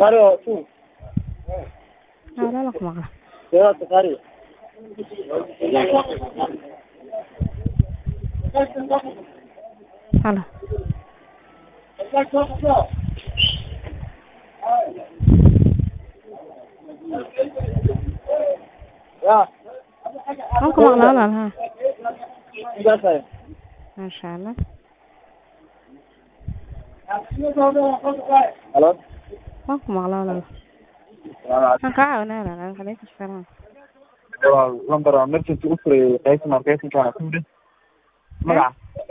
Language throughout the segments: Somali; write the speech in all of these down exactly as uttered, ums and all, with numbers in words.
سكاري شو لا لا مقلة يا سكاري هلا يا ممكن مقلة ولا ها جالسة ما شاء الله خلاص ممكن مقلة ولا كان كعاونا لا لا خليك تشتغل لمبر emergency u furay qaybta marketingka kumbe magaca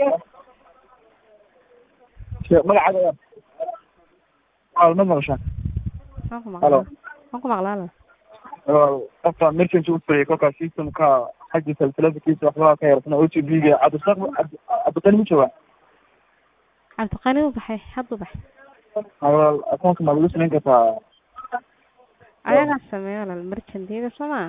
magaca waa ma maqashaan ممكن Hello. مقلة ممكن مقلة qofka emergency u furay kolka systemka xagga salsaladiisa waxba ka yarsan O T P-ga cabdisaq cabdiqani ma jooga عبد القاني وبحي حد بحي awal akoonka ma lagu samayn kartaa ayaga sameeyo wala marchandida sama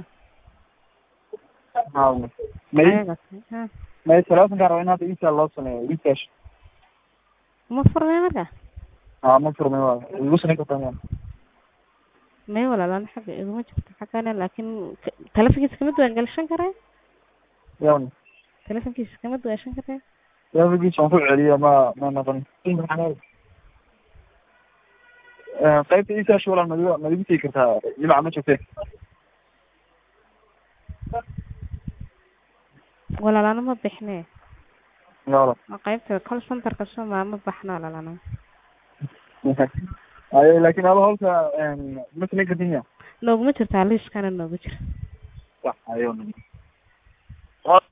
haa may ayaga ha may salaam gaar ah in hadda insha Allah sameeyo wiish ma furmay marka aa ma furmay waa lagu samayn kartaa may wala lan xaga iguma jirto xaqana laakiin telefonkiisa kama duwan galshan karay yaani telefonkiisa kama duwan karay yaa wiish aan ku celiyo ma ma noqon ee qaybta insha Allah ma ma lagu tii kartaa jimca ma jirtay wala lana ma bixnay yalla ma qaybta call center ka soo ma ma baxna wala lana ay laakiin hada holka een ma samayn kartid nooguma jirtaa liiskana noogu jira wax ayo